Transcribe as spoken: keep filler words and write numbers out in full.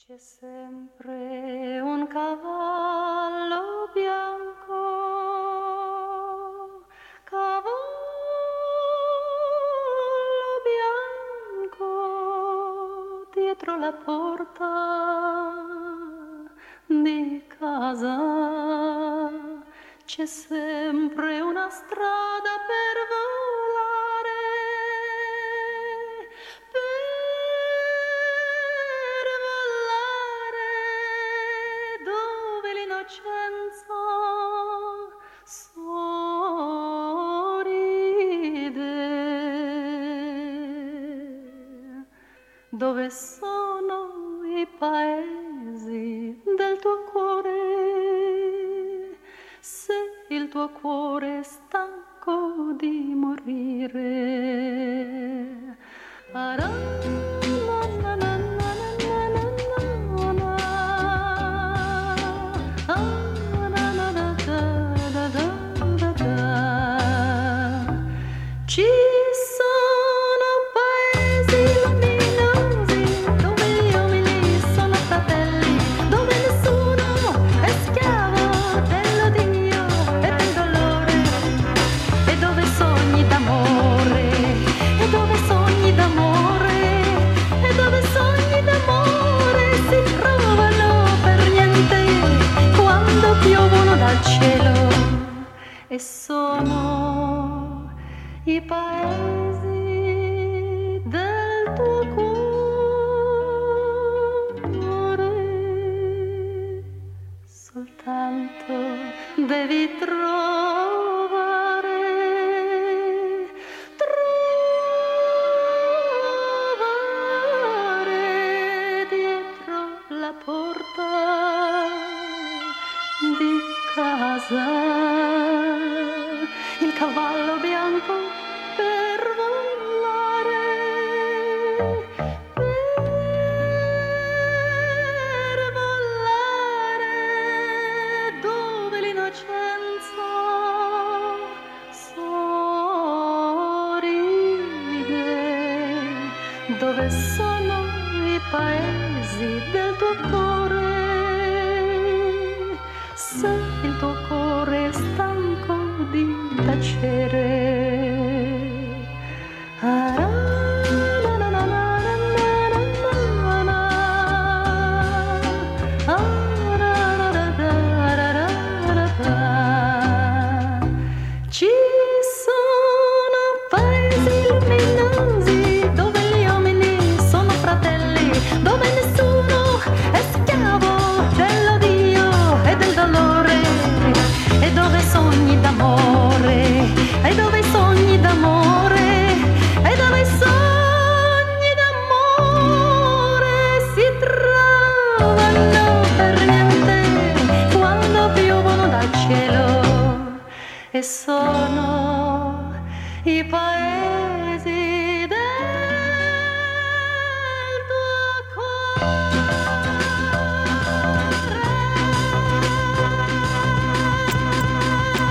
C'è sempre un cavallo bianco, cavallo bianco, dietro la porta di casa. C'è sempre una strada per volare, per volare dove l'innocenza sorride, dove sono i paesi del tuo cuore. Se il tuo cuore è stanco di morire, ara, na, na, na, na, na, na, na, ah, na, na, na, da, da, da, da, da. Ci sono paesi luminosi dove gli uomini sono fratelli, dove nessuno è schiavo dell'odio e del dolore, e dove sogni d'amore, e dove sogni d'amore, e dove sogni d'amore si trovano per niente quando piovono dal cielo, e sono i paesi del tuo cuore. Soltanto devi trovare, trovare dietro la porta di casa il cavallo bianco per volare, per volare dove l'innocenza sorride, dove sono i paesi del tuo cuore. Se